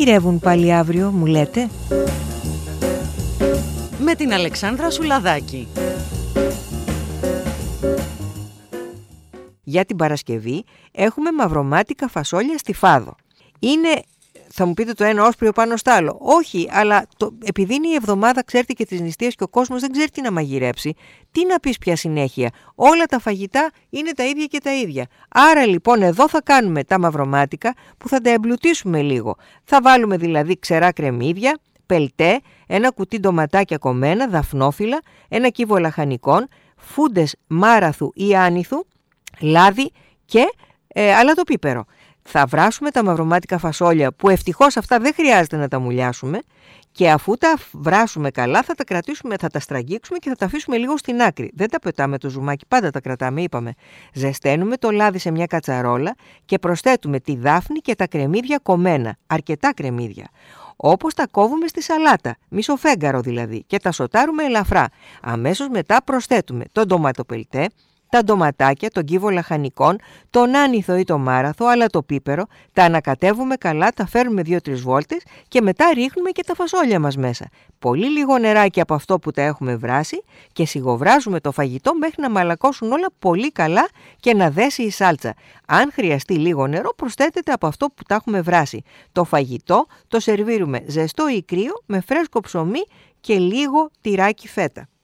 μαγειρεύουν πάλι αύριο, μου λέτε? Με την Αλεξάνδρα Σουλαδάκη. Για την Παρασκευή έχουμε μαυρομάτικα φασόλια στη Φάδο. Είναι, θα μου πείτε, το ένα όσπριο πάνω στο άλλο. Όχι, αλλά επειδή είναι η εβδομάδα, ξέρετε, και τις νηστείες και ο κόσμος δεν ξέρει τι να μαγειρέψει, τι να πεις πια συνέχεια. Όλα τα φαγητά είναι τα ίδια και τα ίδια. Άρα λοιπόν εδώ θα κάνουμε τα μαυρομάτικα που θα τα εμπλουτίσουμε λίγο. Θα βάλουμε δηλαδή ξερά κρεμμύδια, πελτέ, ένα κουτί ντοματάκια κομμένα, δαφνόφυλλα, ένα κύβο λαχανικών, φούντες μάραθου ή άνηθου, λάδι και αλατοπίπερο. Θα βράσουμε τα μαυρομάτικα φασόλια, που ευτυχώς αυτά δεν χρειάζεται να τα μουλιάσουμε, και αφού τα βράσουμε καλά θα τα κρατήσουμε, θα τα στραγγίξουμε και θα τα αφήσουμε λίγο στην άκρη. Δεν τα πετάμε το ζουμάκι, πάντα τα κρατάμε, είπαμε. Ζεσταίνουμε το λάδι σε μια κατσαρόλα και προσθέτουμε τη δάφνη και τα κρεμμύδια κομμένα, αρκετά κρεμμύδια. Όπως τα κόβουμε στη σαλάτα, μισοφέγγαρο δηλαδή, και τα σοτάρουμε ελαφρά. Αμέσως μετά προσθέτουμε το ντοματοπελτέ, τα ντοματάκια, τον κύβο λαχανικών, τον άνηθο ή το μάραθο, αλατοπίπερο, τα ανακατεύουμε καλά, τα φέρνουμε 2-3 βόλτες και μετά ρίχνουμε και τα φασόλια μας μέσα. Πολύ λίγο νεράκι από αυτό που τα έχουμε βράσει και σιγοβράζουμε το φαγητό μέχρι να μαλακώσουν όλα πολύ καλά και να δέσει η σάλτσα. Αν χρειαστεί λίγο νερό, προσθέτετε από αυτό που τα έχουμε βράσει. Το φαγητό το σερβίρουμε ζεστό ή κρύο με φρέσκο ψωμί και λίγο τυράκι φέτα.